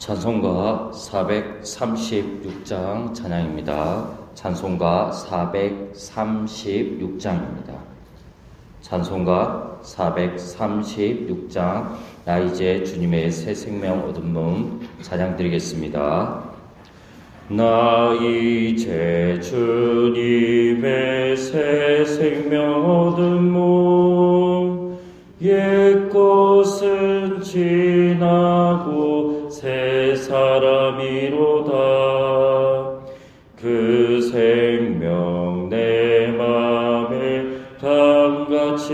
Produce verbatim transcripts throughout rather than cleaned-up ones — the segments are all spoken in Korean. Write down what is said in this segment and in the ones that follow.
찬송가 사백삼십육 장 찬양입니다. 찬송가 사백삼십육 장입니다. 찬송가 사백삼십육 장 나 이제 주님의 새 생명 얻은 몸 찬양 드리겠습니다. 나 이제 주님의 새 생명 얻은 몸 옛 것은 지나고 새 사람이로다. 그 생명 내 맘에 강같이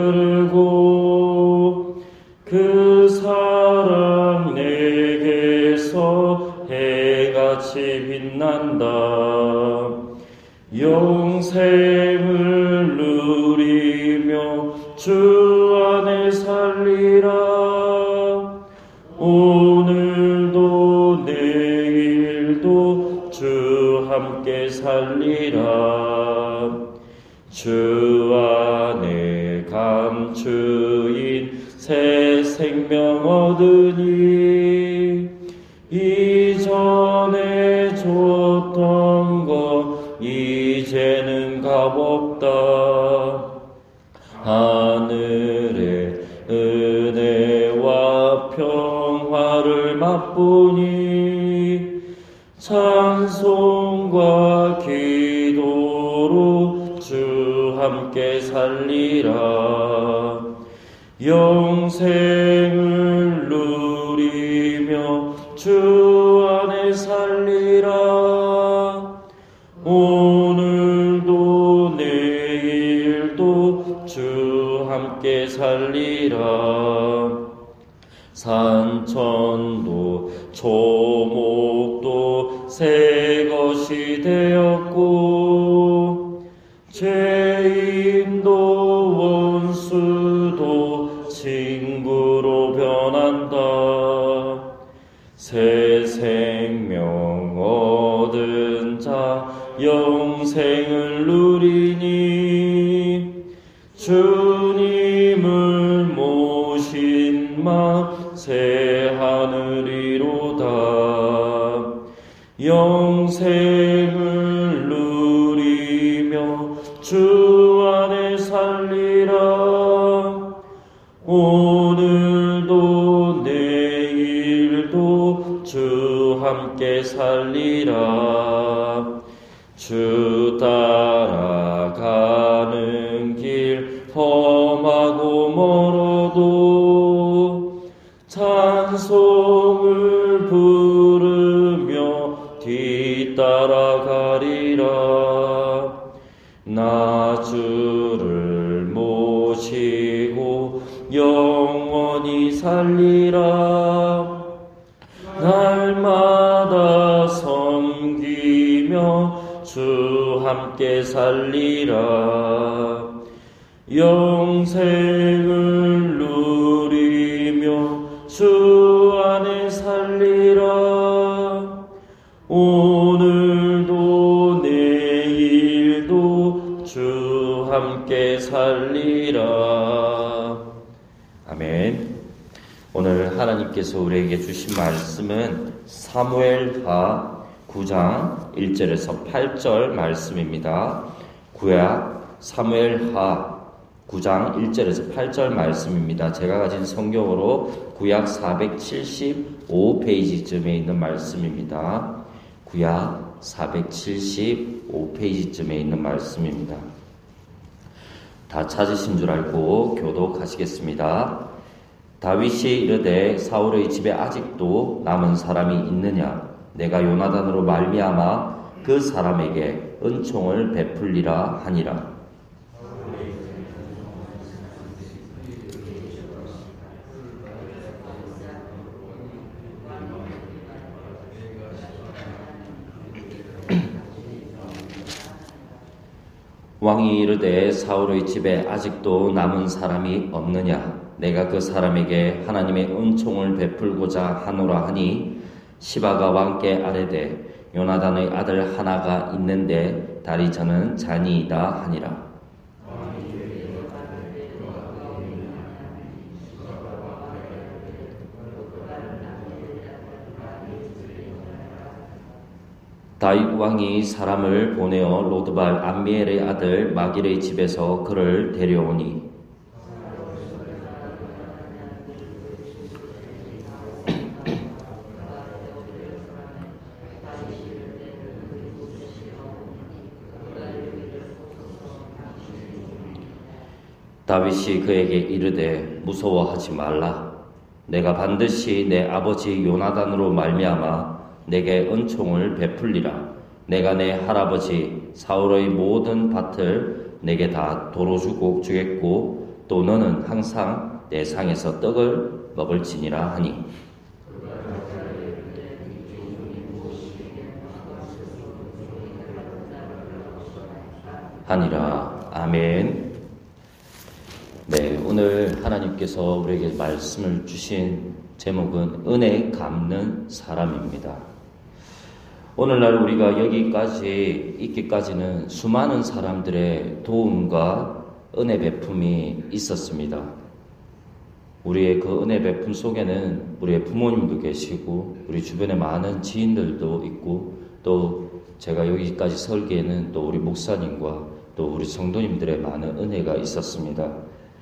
흐르고 그 사랑 내게서 해같이 빛난다. 영생을 누리며 주 안에 살리라. 오늘도 내일도 주 함께 살리라. 주 안에 감추인 새 생명 얻으니 이전에 줬던 것 이제는 값없다. 하늘의 은혜와 평화를 맛보니 찬송과 기도로 주 함께 살리라. 영생을 누리며 주 안에 살리라. 오늘도 내일도 주 함께 살리라. 산천도 초목도 새 것이 되었고 죄인도 원수도 친구로 변한다. 새 생명 얻은 자 영생을 누리니 주님을 모신 마 새 하늘이로다. 영생을 누리며 주 안에 살리라. 오늘도 내일도 주 함께 살리라. 주 따라가는 길 험하고 멀어도 찬송을 부르며 뒤따라가리라. 나 주를 모시고 영원히 살리라. 날마다 섬기며 주 함께 살리라. 영생을 누리며 주 안에 살리라. 오늘도 내일도 주 함께 살리라. 아멘. 오늘 하나님께서 우리에게 주신 말씀은 사무엘하 구 장 일 절에서 팔 절 말씀입니다. 구약 사무엘하 구 장 일 절에서 팔 절 말씀입니다. 제가 가진 성경으로 구약 사백칠십오 페이지쯤에 있는 말씀입니다. 구약 사백칠십오 페이지쯤에 있는 말씀입니다. 다 찾으신 줄 알고 교독하시겠습니다. 다윗이 이르되 사울의 집에 아직도 남은 사람이 있느냐? 내가 요나단으로 말미암아 그 사람에게 은총을 베풀리라 하니라. 왕이 이르되 사울의 집에 아직도 남은 사람이 없느냐? 내가 그 사람에게 하나님의 은총을 베풀고자 하노라 하니 시바가 왕께 아뢰되 요나단의 아들 하나가 있는데 다리 저는 잔이이다 하니라. 다윗 왕이 사람을 보내어 로드발 암미엘의 아들 마길의 집에서 그를 데려오니 다윗이 그에게 이르되 무서워하지 말라. 내가 반드시 내 아버지 요나단으로 말미암아 내게 은총을 베풀리라. 내가 내 할아버지 사울의 모든 밭을 내게 다 도로 주고 주겠고 또 너는 항상 내 상에서 떡을 먹을지니라 하니 하니라. 아멘. 네, 오늘 하나님께서 우리에게 말씀을 주신 제목은 은혜 갚는 사람입니다. 오늘날 우리가 여기까지 있기까지는 수많은 사람들의 도움과 은혜 베품이 있었습니다. 우리의 그 은혜 베품 속에는 우리의 부모님도 계시고 우리 주변에 많은 지인들도 있고 또 제가 여기까지 설기에는 또 우리 목사님과 또 우리 성도님들의 많은 은혜가 있었습니다.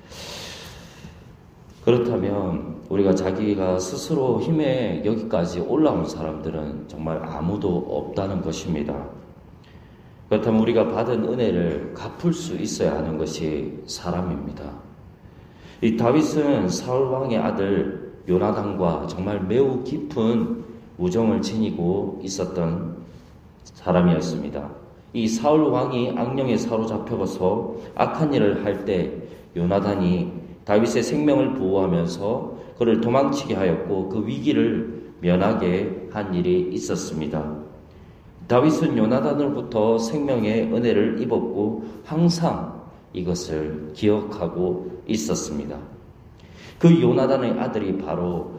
그렇다면 우리가 자기가 스스로 힘에 여기까지 올라온 사람들은 정말 아무도 없다는 것입니다. 그렇다면 우리가 받은 은혜를 갚을 수 있어야 하는 것이 사람입니다. 이 다윗은 사울 왕의 아들 요나단과 정말 매우 깊은 우정을 지니고 있었던 사람이었습니다. 이 사울 왕이 악령에 사로잡혀서 악한 일을 할 때 요나단이 다윗의 생명을 보호하면서 그를 도망치게 하였고 그 위기를 면하게 한 일이 있었습니다. 다윗은 요나단으로부터 생명의 은혜를 입었고 항상 이것을 기억하고 있었습니다. 그 요나단의 아들이 바로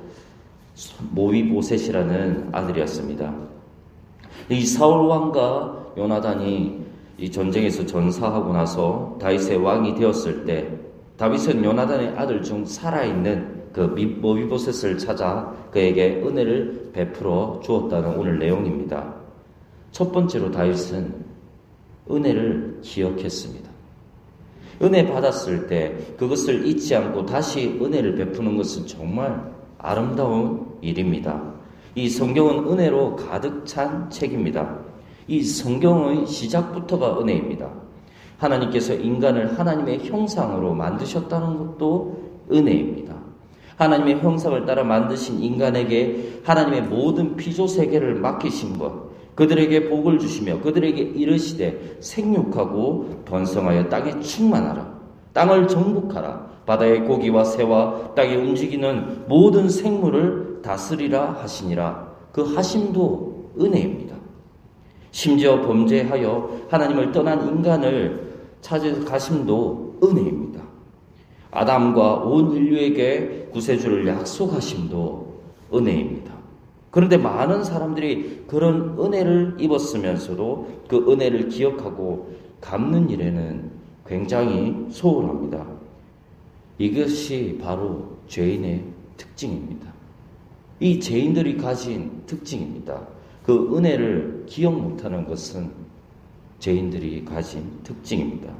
모비보셋이라는 아들이었습니다. 이 사울 왕과 요나단이 이 전쟁에서 전사하고 나서 다윗의 왕이 되었을 때 다윗은 요나단의 아들 중 살아있는 그 모비보셋을 찾아 그에게 은혜를 베풀어 주었다는 오늘 내용입니다. 첫 번째로 다윗은 은혜를 기억했습니다. 은혜 받았을 때 그것을 잊지 않고 다시 은혜를 베푸는 것은 정말 아름다운 일입니다. 이 성경은 은혜로 가득 찬 책입니다. 이 성경의 시작부터가 은혜입니다. 하나님께서 인간을 하나님의 형상으로 만드셨다는 것도 은혜입니다. 하나님의 형상을 따라 만드신 인간에게 하나님의 모든 피조 세계를 맡기신 것, 그들에게 복을 주시며 그들에게 이르시되 생육하고 번성하여 땅에 충만하라. 땅을 정복하라. 바다의 고기와 새와 땅에 움직이는 모든 생물을 다스리라 하시니라. 그 하심도 은혜입니다. 심지어 범죄하여 하나님을 떠난 인간을 찾아가심도 은혜입니다. 아담과 온 인류에게 구세주를 약속하심도 은혜입니다. 그런데 많은 사람들이 그런 은혜를 입었으면서도 그 은혜를 기억하고 갚는 일에는 굉장히 소홀합니다. 이것이 바로 죄인의 특징입니다. 이 죄인들이 가진 특징입니다. 그 은혜를 기억 못하는 것은 죄인들이 가진 특징입니다.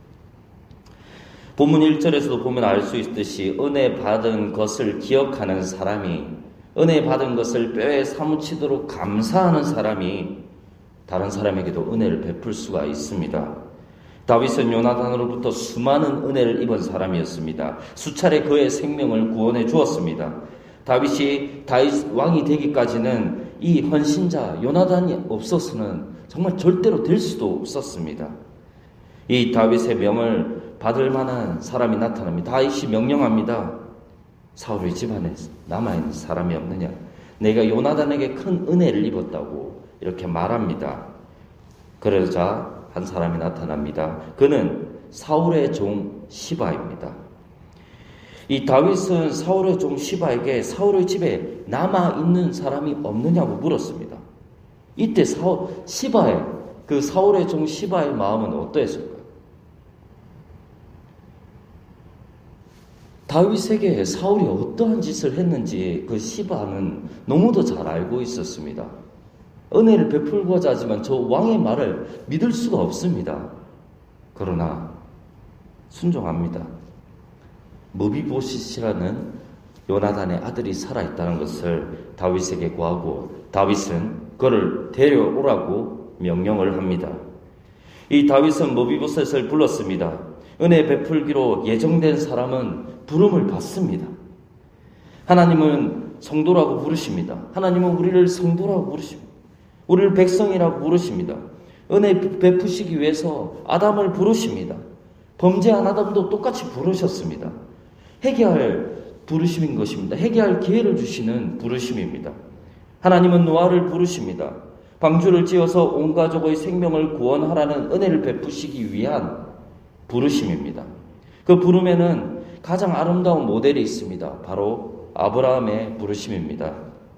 본문 일 절에서도 보면 알 수 있듯이 은혜 받은 것을 기억하는 사람이, 은혜 받은 것을 뼈에 사무치도록 감사하는 사람이 다른 사람에게도 은혜를 베풀 수가 있습니다. 다윗은 요나단으로부터 수많은 은혜를 입은 사람이었습니다. 수차례 그의 생명을 구원해 주었습니다. 다윗이 다윗 왕이 되기까지는 이 헌신자 요나단이 없어서는 정말 절대로 될 수도 없었습니다. 이 다윗의 명을 받을 만한 사람이 나타납니다. 다윗이 명령합니다. 사울의 집안에 남아있는 사람이 없느냐? 내가 요나단에게 큰 은혜를 입었다고 이렇게 말합니다. 그러자 한 사람이 나타납니다. 그는 사울의 종 시바입니다. 이 다윗은 사울의 종 시바에게 사울의 집에 남아있는 사람이 없느냐고 물었습니다. 이때 사울, 시바의, 그 사울의 종 시바의 마음은 어떠했을까요? 다윗에게 사울이 어떠한 짓을 했는지 그 시바는 너무도 잘 알고 있었습니다. 은혜를 베풀고자 하지만 저 왕의 말을 믿을 수가 없습니다. 그러나 순종합니다. 무비보셋이라는 요나단의 아들이 살아있다는 것을 다윗에게 고하고 다윗은 그를 데려오라고 명령을 합니다. 이 다윗은 무비보셋을 불렀습니다. 은혜 베풀기로 예정된 사람은 부름을 받습니다. 하나님은 성도라고 부르십니다. 하나님은 우리를 성도라고 부르십니다. 우리를 백성이라고 부르십니다. 은혜 베푸시기 위해서 아담을 부르십니다. 범죄한 아담도 똑같이 부르셨습니다. 회개할 부르심인 것입니다. 회개할 기회를 주시는 부르심입니다. 하나님은 노아를 부르십니다. 방주를 지어서 온 가족의 생명을 구원하라는 은혜를 베푸시기 위한 부르심입니다. 그 부름에는 가장 아름다운 모델이 있습니다. 바로 아브라함의 부르심입니다.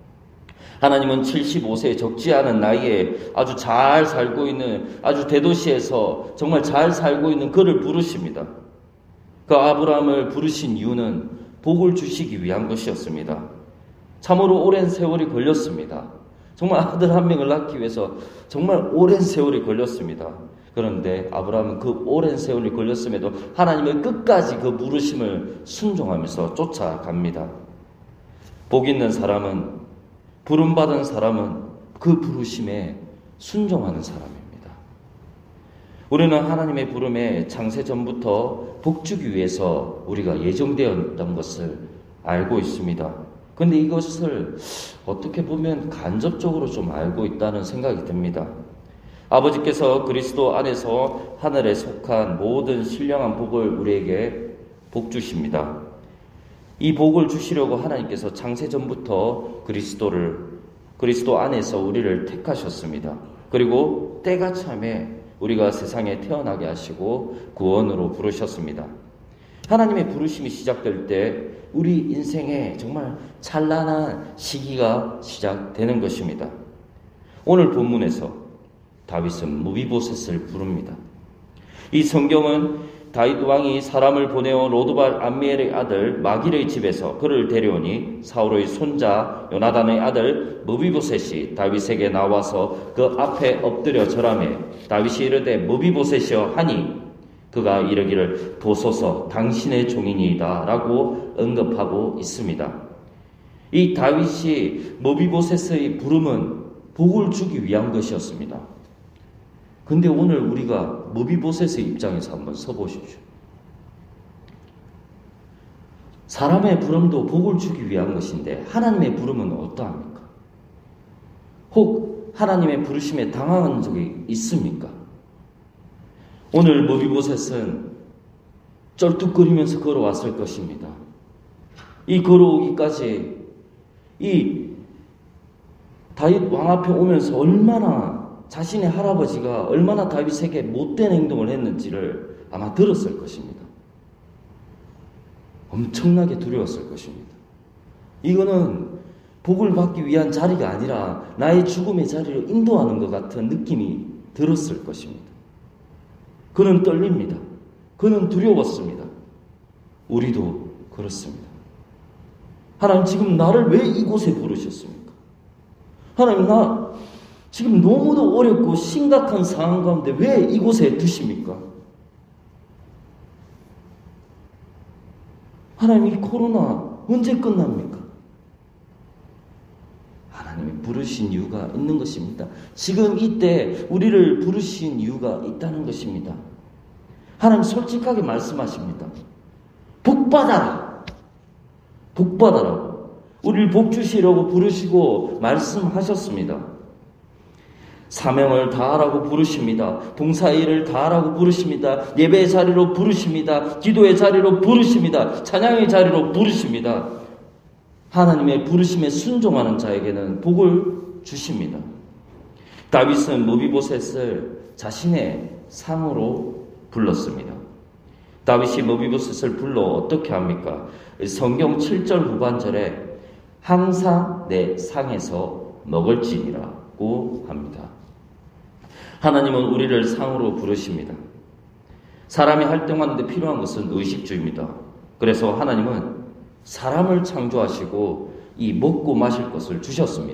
하나님은 칠십오 세 적지 않은 나이에 아주 잘 살고 있는, 아주 대도시에서 정말 잘 살고 있는 그를 부르십니다. 그 아브라함을 부르신 이유는 복을 주시기 위한 것이었습니다. 참으로 오랜 세월이 걸렸습니다. 정말 아들 한 명을 낳기 위해서 정말 오랜 세월이 걸렸습니다. 그런데 아브라함은 그 오랜 세월이 걸렸음에도 하나님의 끝까지 그 부르심을 순종하면서 쫓아갑니다. 복 있는 사람은, 부름받은 사람은 그 부르심에 순종하는 사람입니다. 우리는 하나님의 부름에 창세 전부터 복주기 위해서 우리가 예정되었던 것을 알고 있습니다. 그런데 이것을 어떻게 보면 간접적으로 좀 알고 있다는 생각이 듭니다. 아버지께서 그리스도 안에서 하늘에 속한 모든 신령한 복을 우리에게 복 주십니다. 이 복을 주시려고 하나님께서 창세 전부터 그리스도를, 그리스도 안에서 우리를 택하셨습니다. 그리고 때가 참에 우리가 세상에 태어나게 하시고 구원으로 부르셨습니다. 하나님의 부르심이 시작될 때 우리 인생에 정말 찬란한 시기가 시작되는 것입니다. 오늘 본문에서 다윗은 무비보셋을 부릅니다. 이 성경은 다윗 왕이 사람을 보내어 로드발 암미엘의 아들 마길의 집에서 그를 데려오니 사울의 손자 요나단의 아들 무비보셋이 다윗에게 나와서 그 앞에 엎드려 절하매 다윗이 이르되 무비보셋이여 하니 그가 이르기를 보소서 당신의 종이니이다 라고 언급하고 있습니다. 이 다윗이 무비보셋의 부름은 복을 주기 위한 것이었습니다. 근데 오늘 우리가 무비보셋의 입장에서 한번 서보십시오. 사람의 부름도 복을 주기 위한 것인데 하나님의 부름은 어떠합니까? 혹 하나님의 부르심에 당황한 적이 있습니까? 오늘 무비보셋은 쩔뚝거리면서 걸어왔을 것입니다. 이 걸어오기까지 이 다윗 왕 앞에 오면서 얼마나 자신의 할아버지가 얼마나 다윗에게 못된 행동을 했는지를 아마 들었을 것입니다. 엄청나게 두려웠을 것입니다. 이거는 복을 받기 위한 자리가 아니라 나의 죽음의 자리로 인도하는 것 같은 느낌이 들었을 것입니다. 그는 떨립니다. 그는 두려웠습니다. 우리도 그렇습니다. 하나님 지금 나를 왜 이곳에 부르셨습니까? 하나님 나 지금 너무도 어렵고 심각한 상황 가운데 왜 이곳에 두십니까? 하나님 이 코로나 언제 끝납니까? 하나님이 부르신 이유가 있는 것입니다. 지금 이때 우리를 부르신 이유가 있다는 것입니다. 하나님 솔직하게 말씀하십니다. 복받아라. 복받아라. 우리를 복 주시려고 부르시고 말씀하셨습니다. 사명을 다하라고 부르십니다. 봉사의 일을 다하라고 부르십니다. 예배의 자리로 부르십니다. 기도의 자리로 부르십니다. 찬양의 자리로 부르십니다. 하나님의 부르심에 순종하는 자에게는 복을 주십니다. 다윗은 무비보셋을 자신의 상으로 불렀습니다. 다윗이 무비보셋을 불러 어떻게 합니까? 성경 칠 절 후반절에 항상 내 상에서 먹을지니라고 합니다. 하나님은 우리를 상으로 부르십니다. 사람이 활동하는데 필요한 것은 의식주입니다. 그래서 하나님은 사람을 창조하시고 이 먹고 마실 것을 주셨습니다.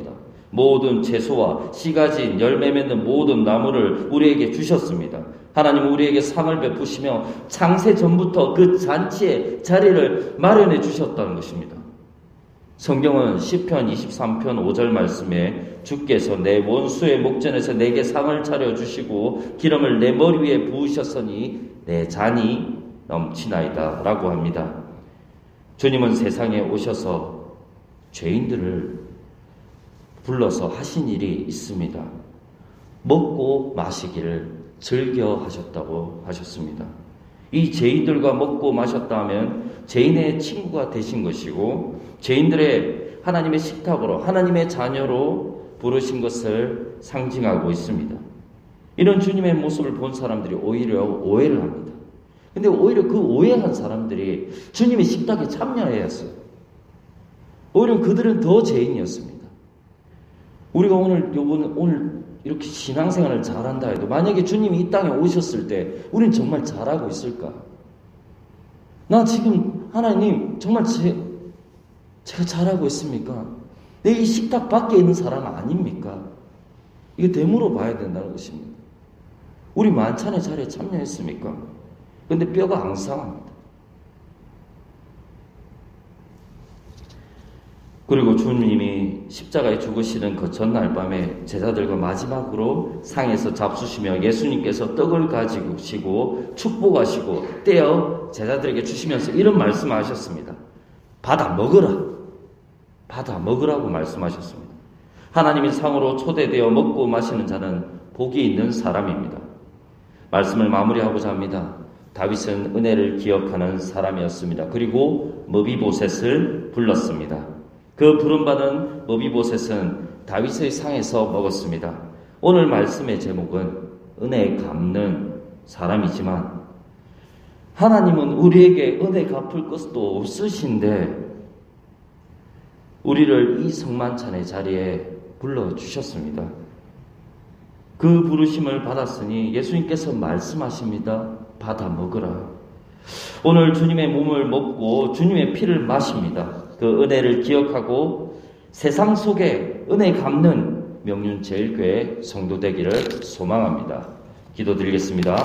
모든 채소와 씨 가진 열매 맺는 모든 나무를 우리에게 주셨습니다. 하나님은 우리에게 상을 베푸시며 창세 전부터 그 잔치의 자리를 마련해 주셨다는 것입니다. 성경은 시편 이십삼 편 오 절 말씀에 주께서 내 원수의 목전에서 내게 상을 차려주시고 기름을 내 머리 위에 부으셨으니 내 잔이 넘치나이다 라고 합니다. 주님은 세상에 오셔서 죄인들을 불러서 하신 일이 있습니다. 먹고 마시기를 즐겨 하셨다고 하셨습니다. 이 죄인들과 먹고 마셨다 하면 죄인의 친구가 되신 것이고 죄인들의 하나님의 식탁으로 하나님의 자녀로 부르신 것을 상징하고 있습니다. 이런 주님의 모습을 본 사람들이 오히려 오해를 합니다. 근데 오히려 그 오해한 사람들이 주님의 식탁에 참여해야 했어요. 오히려 그들은 더 죄인이었습니다. 우리가 오늘 요번 오늘 이렇게 신앙생활을 잘한다 해도 만약에 주님이 이 땅에 오셨을 때 우리는 정말 잘하고 있을까? 나 지금 하나님 정말 제, 제가 잘하고 있습니까? 내 이 식탁 밖에 있는 사람 아닙니까? 이거 되물어 봐야 된다는 것입니다. 우리 만찬의 자리에 참여했습니까? 근데 뼈가 앙상합니다. 그리고 주님이 십자가에 죽으시는 그 전날 밤에 제자들과 마지막으로 상에서 잡수시며 예수님께서 떡을 가지고 축복하시고 떼어 제자들에게 주시면서 이런 말씀을 하셨습니다. 받아 먹으라. 받아 먹으라고 말씀하셨습니다. 하나님의 상으로 초대되어 먹고 마시는 자는 복이 있는 사람입니다. 말씀을 마무리하고자 합니다. 다윗은 은혜를 기억하는 사람이었습니다. 그리고 머비보셋을 불렀습니다. 그 부름받은 머비보셋은 다윗의 상에서 먹었습니다. 오늘 말씀의 제목은 은혜 갚는 사람이지만 하나님은 우리에게 은혜 갚을 것도 없으신데 우리를 이 성만찬의 자리에 불러주셨습니다. 그 부르심을 받았으니 예수님께서 말씀하십니다. 받아 먹으라. 오늘 주님의 몸을 먹고 주님의 피를 마십니다. 그 은혜를 기억하고 세상 속에 은혜 갚는 명륜제일교회 성도 되기를 소망합니다. 기도드리겠습니다.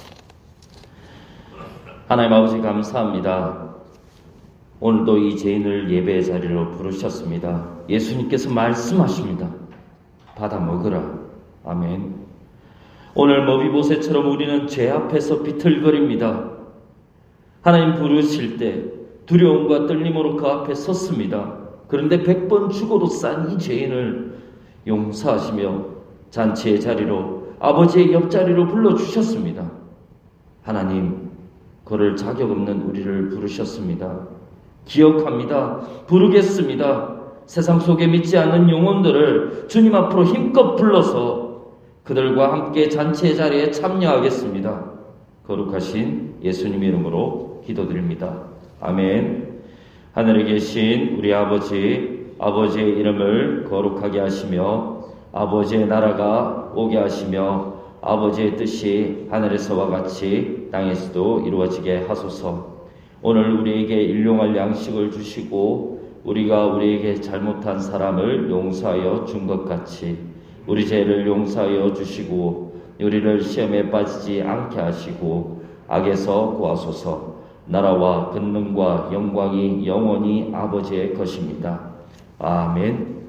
하나님 아버지 감사합니다. 오늘도 이 죄인을 예배의 자리로 부르셨습니다. 예수님께서 말씀하십니다. 받아 먹으라. 아멘. 오늘 머비보셋처럼 우리는 죄 앞에서 비틀거립니다. 하나님 부르실 때 두려움과 떨림으로 그 앞에 섰습니다. 그런데 백 번 죽어도 싼 이 죄인을 용서하시며 잔치의 자리로 아버지의 옆자리로 불러주셨습니다. 하나님 그럴 자격 없는 우리를 부르셨습니다. 기억합니다. 부르겠습니다. 세상 속에 믿지 않는 영혼들을 주님 앞으로 힘껏 불러서 그들과 함께 잔치의 자리에 참여하겠습니다. 거룩하신 예수님 이름으로 기도드립니다. 아멘. 하늘에 계신 우리 아버지, 아버지의 이름을 거룩하게 하시며 아버지의 나라가 오게 하시며 아버지의 뜻이 하늘에서와 같이 땅에서도 이루어지게 하소서. 오늘 우리에게 일용할 양식을 주시고 우리가 우리에게 잘못한 사람을 용서하여 준 것 같이 우리 죄를 용서하여 주시고 우리를 시험에 빠지지 않게 하시고 악에서 구하소서. 나라와 권능과 영광이 영원히 아버지의 것입니다. 아멘.